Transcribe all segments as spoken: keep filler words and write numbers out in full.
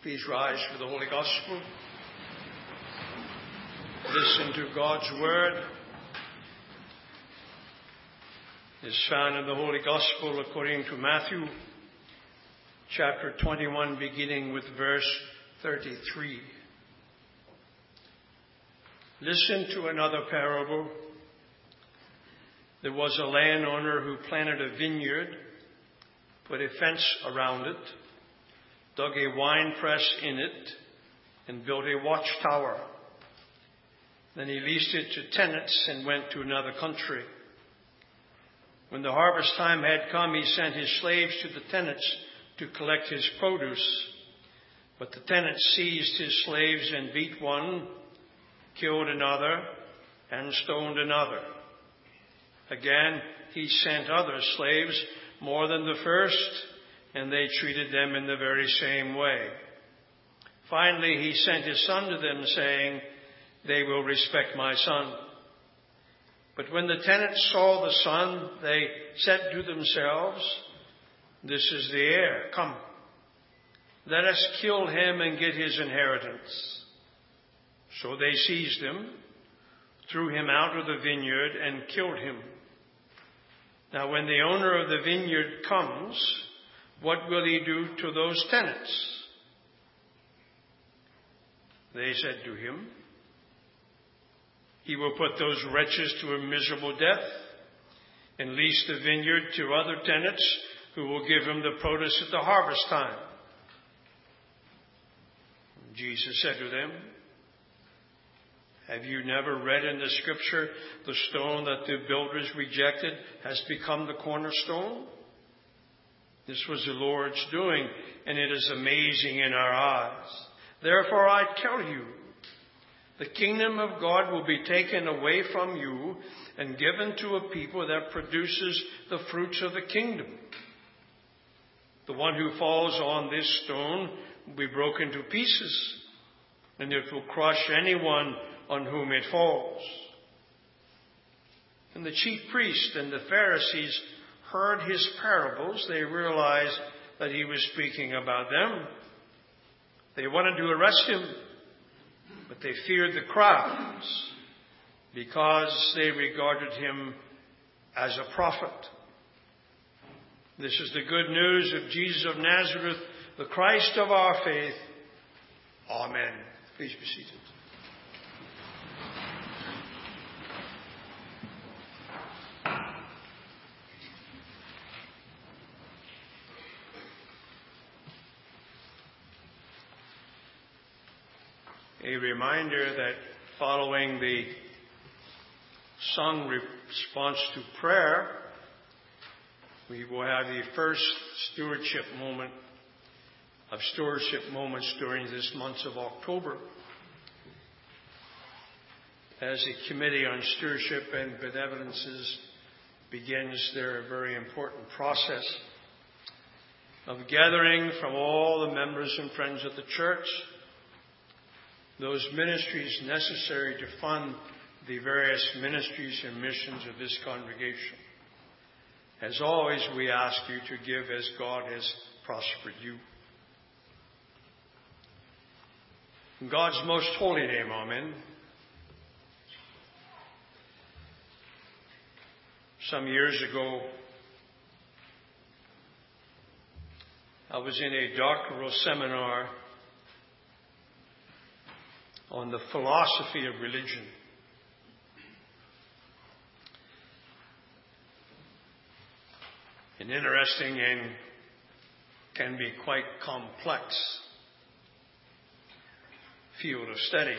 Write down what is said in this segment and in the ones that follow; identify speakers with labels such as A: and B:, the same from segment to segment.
A: Please rise for the Holy Gospel. Listen to God's Word. Is found in the Holy Gospel according to Matthew, chapter twenty-one, beginning with verse thirty-three. Listen to another parable. There was a landowner who planted a vineyard, put a fence around it, dug a winepress in it, and built a watchtower. Then he leased it to tenants and went to another country. When the harvest time had come, he sent his slaves to the tenants to collect his produce. But the tenants seized his slaves and beat one, killed another, and stoned another. Again, he sent other slaves, more than the first, and they treated them in the very same way. Finally, he sent his son to them, saying, "They will respect my son." But when the tenants saw the son, they said to themselves, "This is the heir. Come, let us kill him and get his inheritance." So they seized him, threw him out of the vineyard, and killed him. Now when the owner of the vineyard comes, what will he do to those tenants? They said to him, "He will put those wretches to a miserable death and lease the vineyard to other tenants who will give him the produce at the harvest time." Jesus said to them, "Have you never read in the Scripture, the stone that the builders rejected has become the cornerstone? This was the Lord's doing, and it is amazing in our eyes. Therefore I tell you, the kingdom of God will be taken away from you and given to a people that produces the fruits of the kingdom. The one who falls on this stone will be broken to pieces, and it will crush anyone on whom it falls." When the chief priests and the Pharisees heard his parables, they realized that he was speaking about them. They wanted to arrest him, but they feared the crowds because they regarded him as a prophet. This is the good news of Jesus of Nazareth, the Christ of our faith. Amen. Please be seated. A reminder that following the sung response to prayer, we will have the first stewardship moment of stewardship moments during this month of October, as the Committee on Stewardship and Benevolences begins their very important process of gathering from all the members and friends of the church those ministries necessary to fund the various ministries and missions of this congregation. As always, we ask you to give as God has prospered you. In God's most holy name, amen. Some years ago, I was in a doctoral seminar on the philosophy of religion. An interesting and can be quite complex field of study.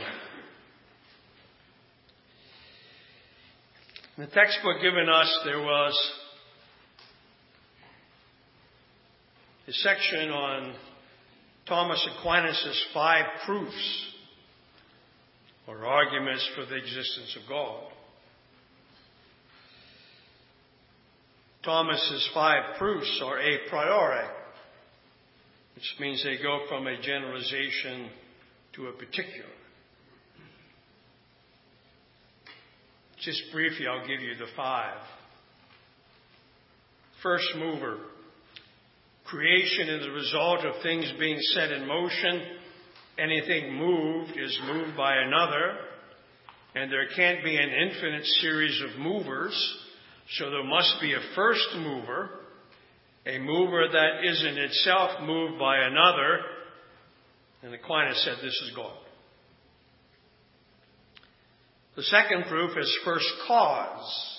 A: In the textbook given us, there was a section on Thomas Aquinas' five proofs or arguments for the existence of God. Thomas's five proofs are a priori, which means they go from a generalization to a particular. Just briefly, I'll give you the five. First mover. Creation is the result of things being set in motion. Anything moved is moved by another. And there can't be an infinite series of movers. So there must be a first mover. A mover that is in itself moved by another. And Aquinas said this is God. The second proof is first cause.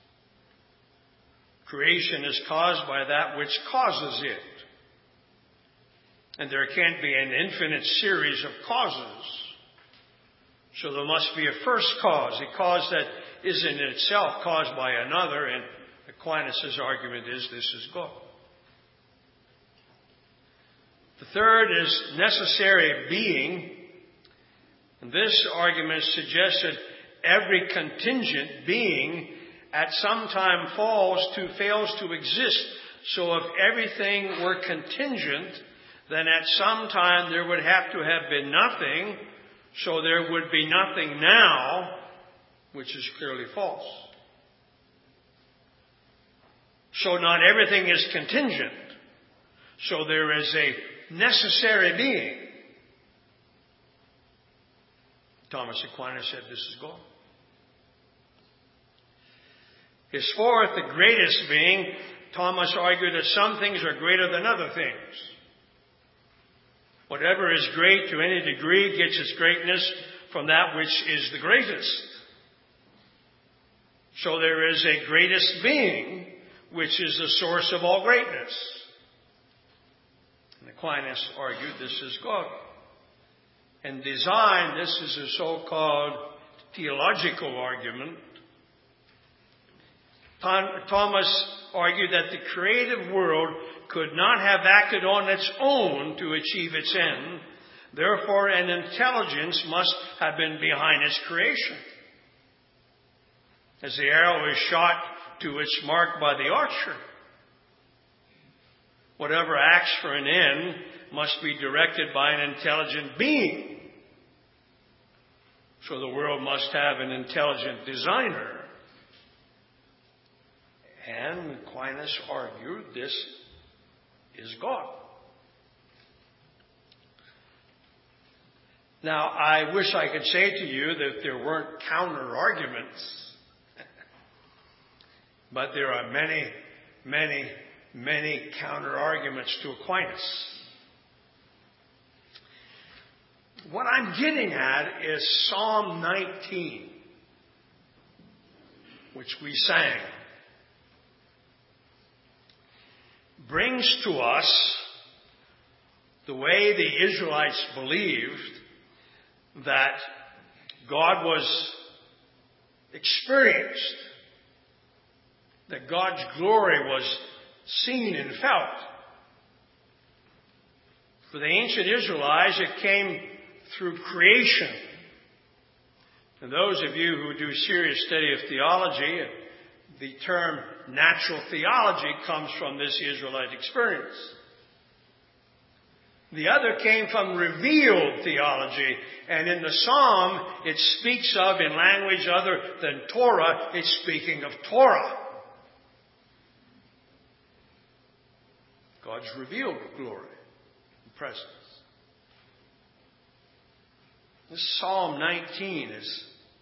A: Creation is caused by that which causes it. And there can't be an infinite series of causes. So there must be a first cause, a cause that is in itself caused by another. And Aquinas' argument is this is God. The third is necessary being. And this argument suggests that every contingent being at some time falls to, fails to exist. So if everything were contingent, then at some time there would have to have been nothing. So there would be nothing now, which is clearly false. So not everything is contingent. So there is a necessary being. Thomas Aquinas said this is God. His fourth, the greatest being, Thomas argued that some things are greater than other things. Whatever is great to any degree gets its greatness from that which is the greatest. So there is a greatest being, which is the source of all greatness. And Aquinas argued this is God. In design, this is a so-called theological argument. Thomas argued that the creative world could not have acted on its own to achieve its end. Therefore, an intelligence must have been behind its creation. As the arrow is shot to its mark by the archer, whatever acts for an end must be directed by an intelligent being. So the world must have an intelligent designer. And Aquinas argued this is God. Now, I wish I could say to you that there weren't counter-arguments. But there are many, many, many counter-arguments to Aquinas. What I'm getting at is Psalm nineteen, which we sang, brings to us the way the Israelites believed that God was experienced, that God's glory was seen and felt. For the ancient Israelites, it came through creation. And those of you who do serious study of theology, the term natural theology comes from this Israelite experience. The other came from revealed theology. And in the Psalm, it speaks of, in language other than Torah, it's speaking of Torah. God's revealed glory and presence. This Psalm nineteen is,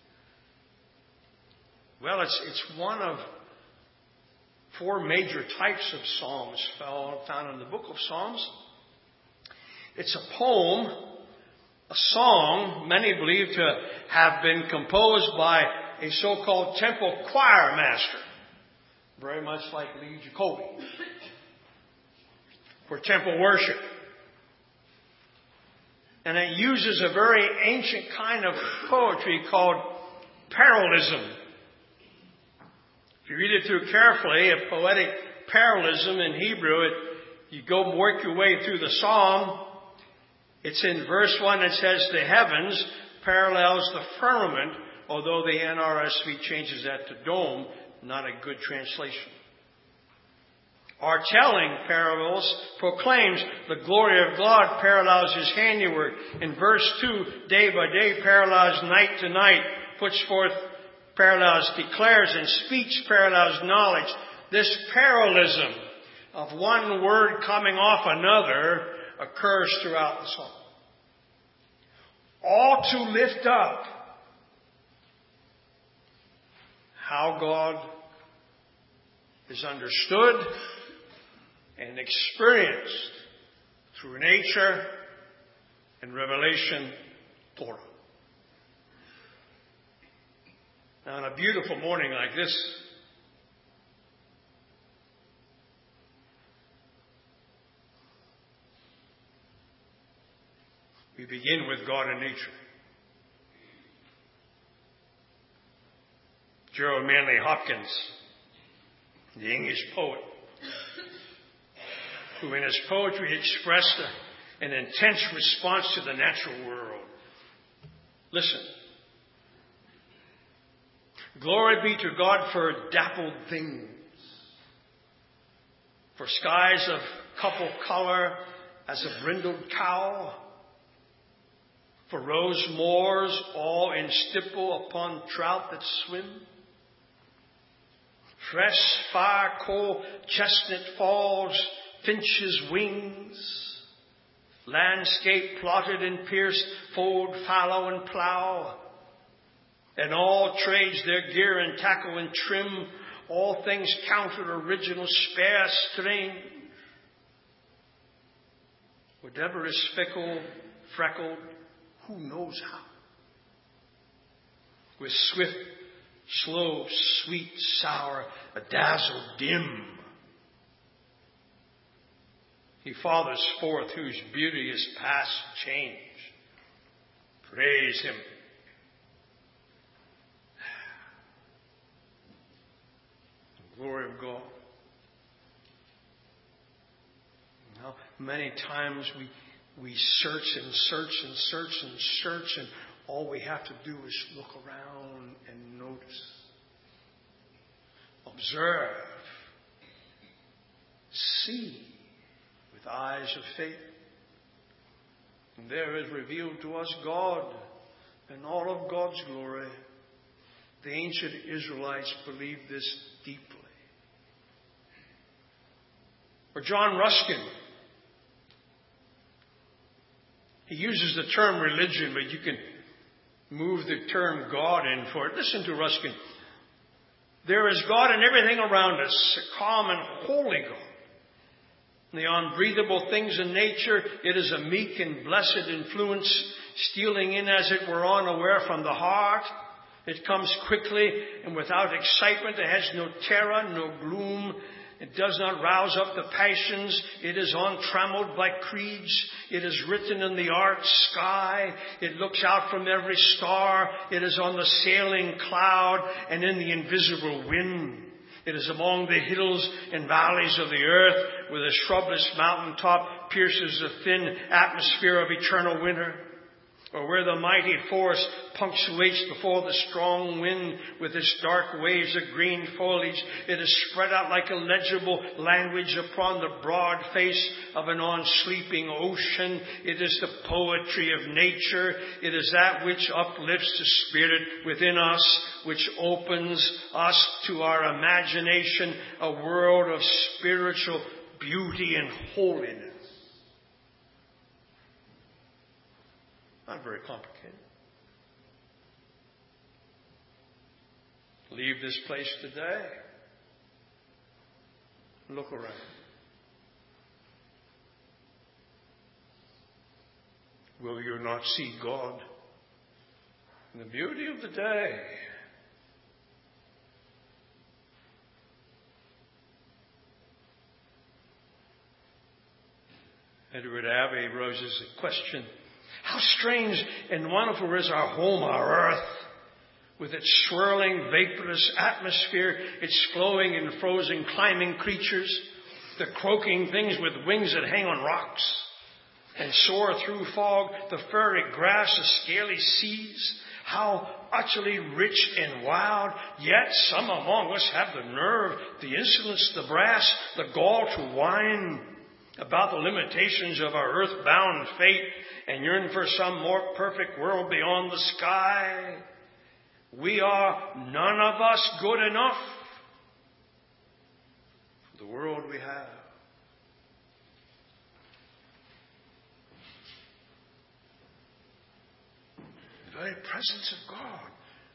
A: well, it's, it's one of four major types of psalms found in the book of Psalms. It's a poem, a song, many believe to have been composed by a so-called temple choir master, very much like Lee Jacoby, for temple worship. And it uses a very ancient kind of poetry called parallelism. If you read it through carefully, a poetic parallelism in Hebrew, it, you go work your way through the psalm. It's in verse one, it says, the heavens parallels the firmament, although the N R S V changes that to dome, not a good translation. Our telling parallels proclaims the glory of God parallels his handiwork. In verse two, day by day parallels night to night, puts forth parallels, declares, and speech parallels knowledge. This parallelism of one word coming off another occurs throughout the song. All to lift up how God is understood and experienced through nature and revelation Torah. Now, on a beautiful morning like this, we begin with God and nature. Gerald Manley Hopkins, the English poet, who in his poetry expressed a, an intense response to the natural world. Listen. Glory be to God for dappled things, for skies of couple color as a brindled cow, for rose moors all in stipple upon trout that swim, fresh fire coal chestnut falls, finches wings, landscape plotted in pierced fold fallow and plough, and all trades their gear and tackle and trim, all things counted original, spare, strange. Whatever is fickle, freckled, who knows how? With swift, slow, sweet, sour, a dazzle dim, He fathers forth whose beauty is past change. Praise Him. The glory of God. Now, many times we We search and search and search and search, and all we have to do is look around and notice. Observe. See with eyes of faith. And there is revealed to us God and all of God's glory. The ancient Israelites believed this deeply. Or John Ruskin, he uses the term religion, but you can move the term God in for it. Listen to Ruskin. There is God in everything around us, a calm and holy God. In the unbreathable things in nature, it is a meek and blessed influence, stealing in as it were unaware from the heart. It comes quickly and without excitement. It has no terror, no gloom. It does not rouse up the passions. It is untrammeled by creeds. It is written in the arch sky. It looks out from every star. It is on the sailing cloud and in the invisible wind. It is among the hills and valleys of the earth, where the shrubless mountaintop pierces the thin atmosphere of eternal winter. Or where the mighty forest punctuates before the strong wind with its dark waves of green foliage. It is spread out like a legible language upon the broad face of an unsleeping ocean. It is the poetry of nature. It is that which uplifts the spirit within us, which opens us to our imagination, a world of spiritual beauty and holiness. Not very complicated. Leave this place today. Look around. Will you not see God in the beauty of the day? Edward Abbey raises a question. How strange and wonderful is our home, our earth, with its swirling, vaporous atmosphere, its flowing and frozen climbing creatures, the croaking things with wings that hang on rocks and soar through fog, the furry grass, the scaly seas. How utterly rich and wild, yet some among us have the nerve, the insolence, the brass, the gall to whine about the limitations of our earthbound fate and yearn for some more perfect world beyond the sky. We are none of us good enough for the world we have. The very presence of God.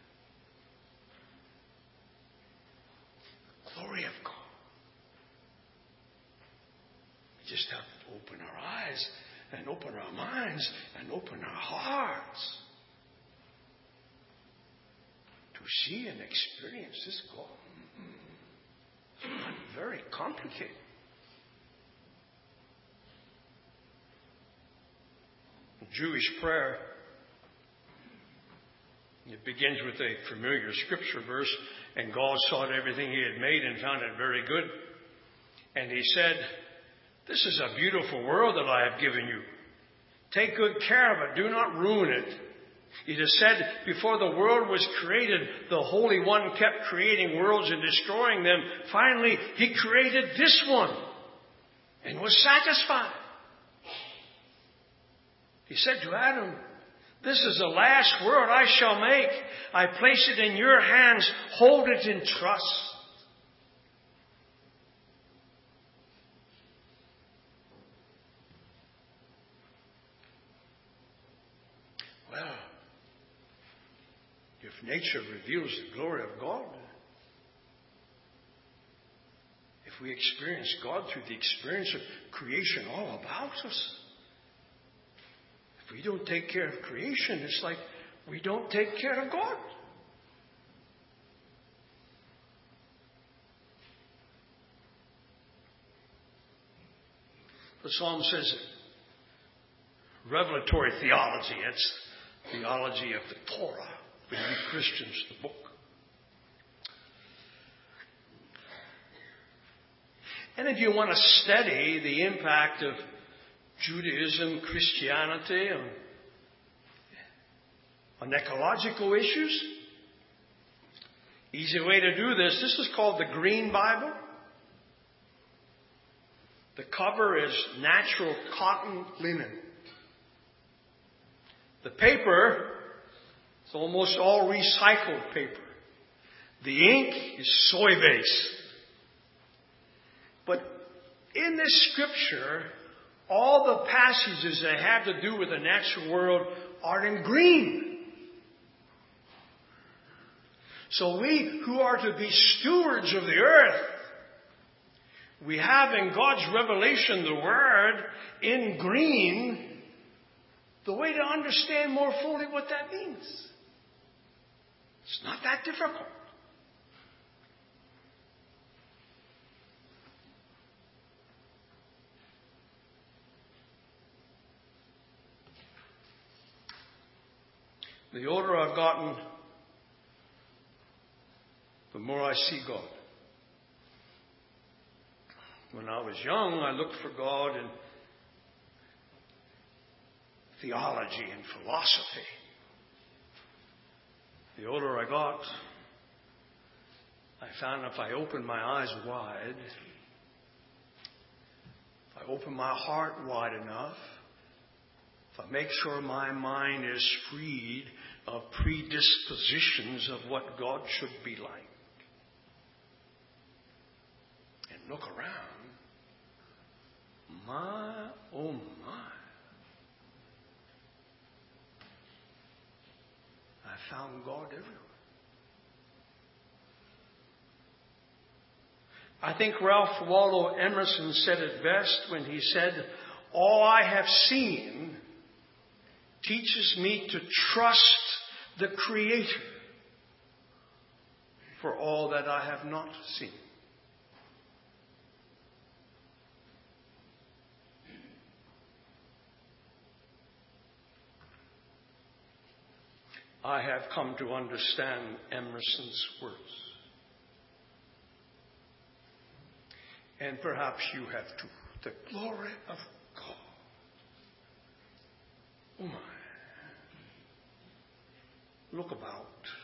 A: The glory of God. We just have to open our eyes and open our minds and open our hearts to see and experience this God. It's not very complicated. Jewish prayer, it begins with a familiar scripture verse, and God saw everything he had made and found it very good. And he said, this is a beautiful world that I have given you. Take good care of it. Do not ruin it. It is said, before the world was created, the Holy One kept creating worlds and destroying them. Finally, he created this one and was satisfied. He said to Adam, this is the last world I shall make. I place it in your hands. Hold it in trust. Well, if nature reveals the glory of God, if we experience God through the experience of creation all about us, if we don't take care of creation, it's like we don't take care of God. The Psalm says revelatory theology. It's theology of the Torah. We Christians, the book. And if you want to study the impact of Judaism, Christianity, on, on ecological issues, easy way to do this. This is called the Green Bible. The cover is natural cotton linen. The paper is almost all recycled paper. The ink is soy base. But in this scripture, all the passages that have to do with the natural world are in green. So we who are to be stewards of the earth, we have in God's revelation the word in green, the way to understand more fully what that means. It's not that difficult. The older I've gotten, the more I see God. When I was young, I looked for God in theology and philosophy. The older I got, I found if I opened my eyes wide, if I open my heart wide enough, if I make sure my mind is freed of predispositions of what God should be like, and look around, my, oh my, I found God everywhere. I think Ralph Waldo Emerson said it best when he said, all I have seen teaches me to trust the Creator for all that I have not seen. I have come to understand Emerson's words. And perhaps you have too. The glory of God. Oh my. Look about.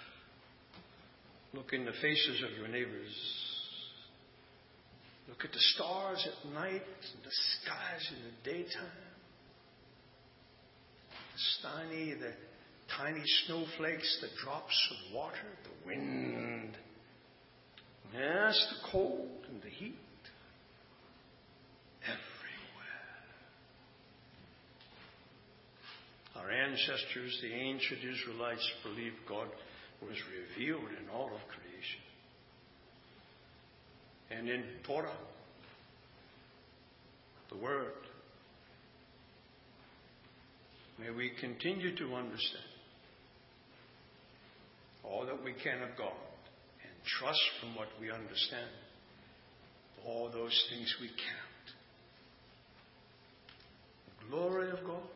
A: Look in the faces of your neighbors. Look at the stars at night and the skies in the daytime. The tiny, the tiny snowflakes, the drops of water, the wind. Yes, the cold and the heat. Everywhere. Our ancestors, the ancient Israelites, believed God was revealed in all of creation. And in Torah, the Word. May we continue to understand all that we can of God and trust from what we understand all those things we cannot. The glory of God.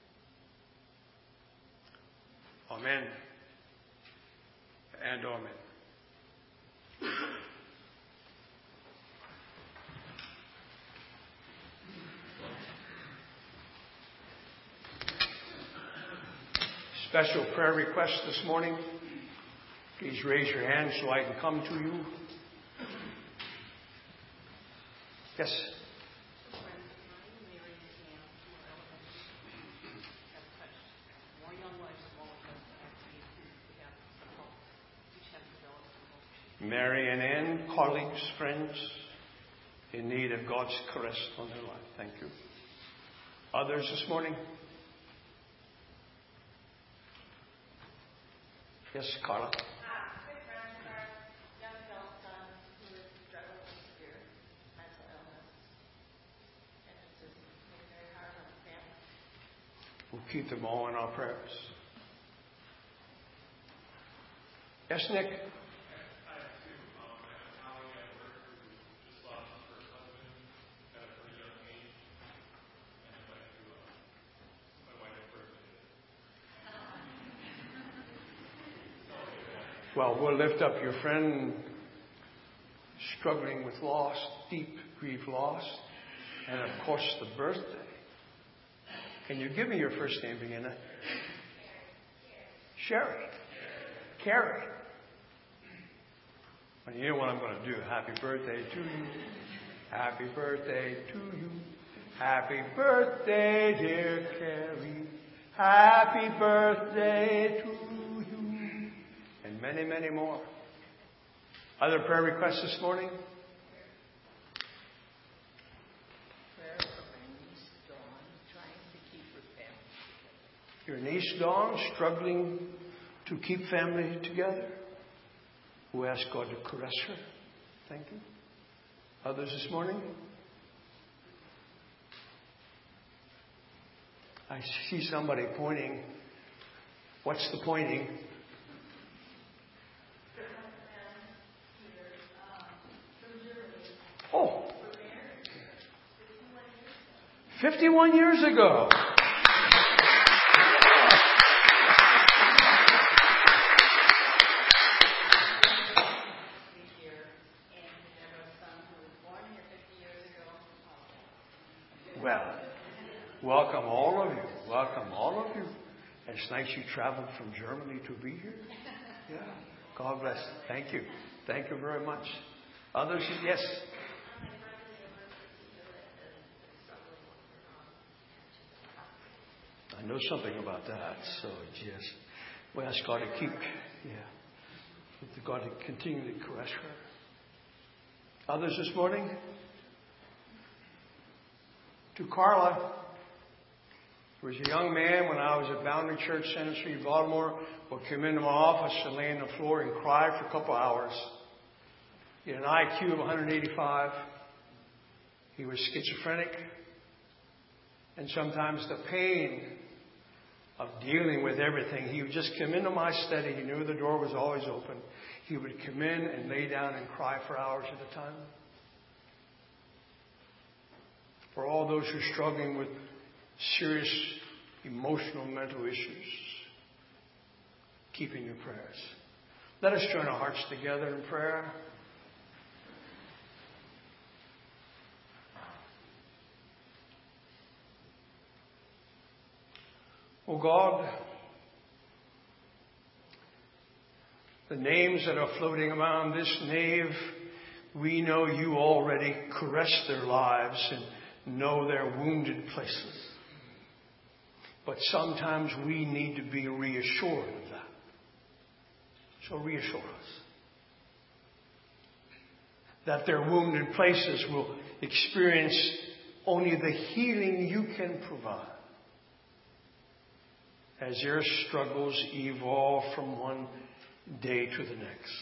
A: Amen and amen. Special prayer request this morning. Please raise your hand so I can come to you. Yes. Mary and Ann, colleagues, friends, in need of God's caress on their life. Thank you. Others this morning? Yes, Carla. We'll keep them all in our prayers. Yes, Nick? Well, we'll lift up your friend struggling with loss, deep grief loss, and of course the birthday. Can you give me your first name, Vienna? Sherry. Carrie. Well, you know what I'm going to do. Happy birthday to you. Happy birthday to you. Happy birthday, dear Carrie. Happy birthday to you. And many, many more. Other prayer requests this morning? Your niece Dawn, struggling to keep family together. Who asked God to caress her. Thank you. Others this morning? I see somebody pointing. What's the pointing? Oh. fifty-one years ago. Well, welcome all of you. Welcome all of you. It's nice you traveled from Germany to be here. Yeah. God bless. Thank you. Thank you very much. Others, yes. I know something about that. So, yes. We ask God to keep, yeah. God to continue to caress her. Others this morning? To Carla. There was a young man when I was at Boundary Church, Center Street, Baltimore, would come into my office and lay on the floor and cry for a couple hours. He had an I Q of one eighty-five. He was schizophrenic. And sometimes the pain of dealing with everything, he would just come into my study. He knew the door was always open. He would come in and lay down and cry for hours at a time. For all those who are struggling with serious emotional, mental issues, keep in your prayers. Let us join our hearts together in prayer. Oh God, the names that are floating around this nave, we know you already caress their lives and know their wounded places. But sometimes we need to be reassured of that. So reassure us that their wounded places will experience only the healing you can provide. as your struggles evolve from one day to the next.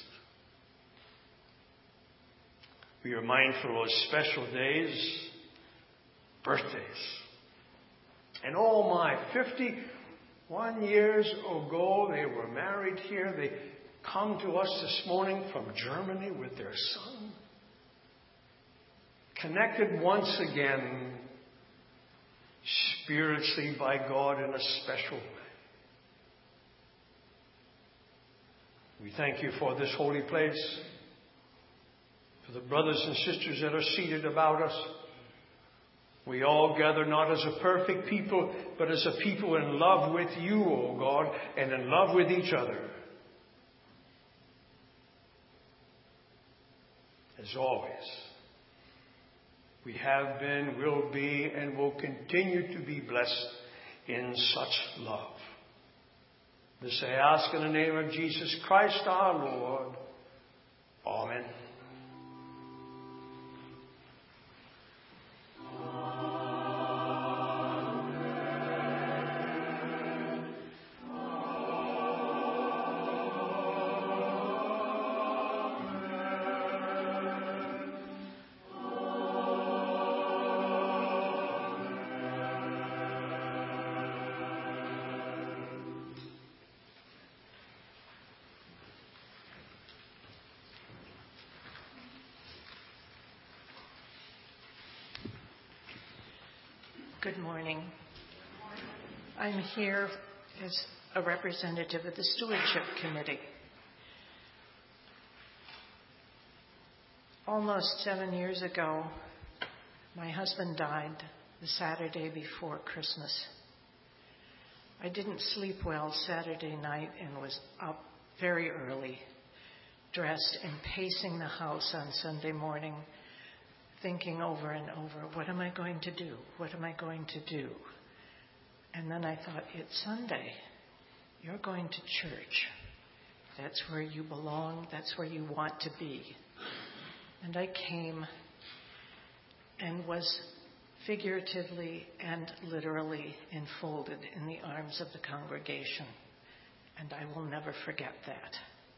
A: We are mindful of special days, birthdays. And oh my, fifty-one years ago they were married here. They come to us this morning from Germany with their son. Connected once again, spiritually by God in a special way. We thank you for this holy place, for the brothers and sisters that are seated about us. We all gather not as a perfect people, but as a people in love with you, O God, and in love with each other. As always, we have been, will be, and will continue to be blessed in such love. This I ask in the name of Jesus Christ our Lord. Amen.
B: Good morning. I'm here as a representative of the Stewardship Committee. Almost seven years ago, my husband died the Saturday before Christmas. I didn't sleep well Saturday night and was up very early, dressed and pacing the house on Sunday morning, thinking over and over, what am I going to do? What am I going to do? And then I thought, it's Sunday. You're going to church. That's where you belong. That's where you want to be. And I came and was figuratively and literally enfolded in the arms of the congregation. And I will never forget that.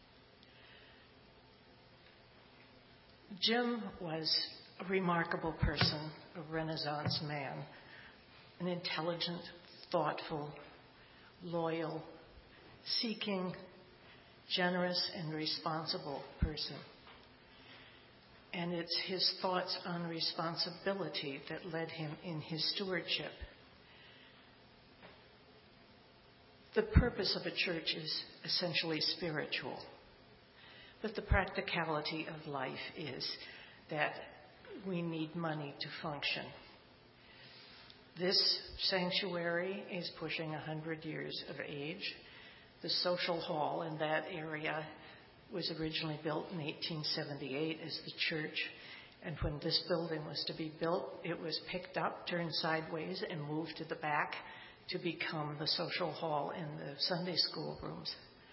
B: Jim was a remarkable person, a Renaissance man, an intelligent, thoughtful, loyal, seeking, generous, and responsible person. And it's his thoughts on responsibility that led him in his stewardship. The purpose of a church is essentially spiritual, but the practicality of life is that we need money to function. This sanctuary is pushing one hundred years of age. The social hall in that area was originally built in eighteen seventy-eight as the church. And when this building was to be built, it was picked up, turned sideways, and moved to the back to become the social hall in the Sunday school rooms.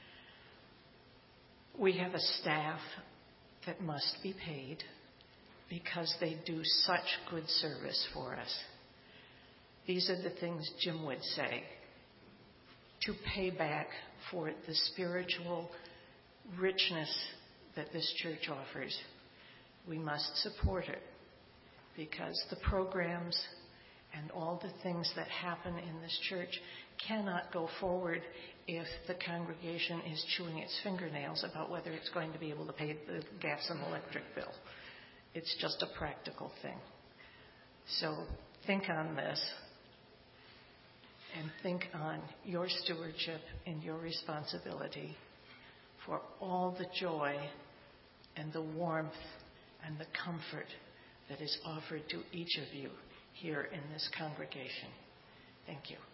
B: We have a staff that must be paid because they do such good service for us. These are the things Jim would say. To pay back for the spiritual richness that this church offers, we must support it, because the programs and all the things that happen in this church cannot go forward if the congregation is chewing its fingernails about whether it's going to be able to pay the gas and electric bill. It's just a practical thing. So think on this, and think on your stewardship and your responsibility for all the joy and the warmth and the comfort that is offered to each of you here in this congregation. Thank you.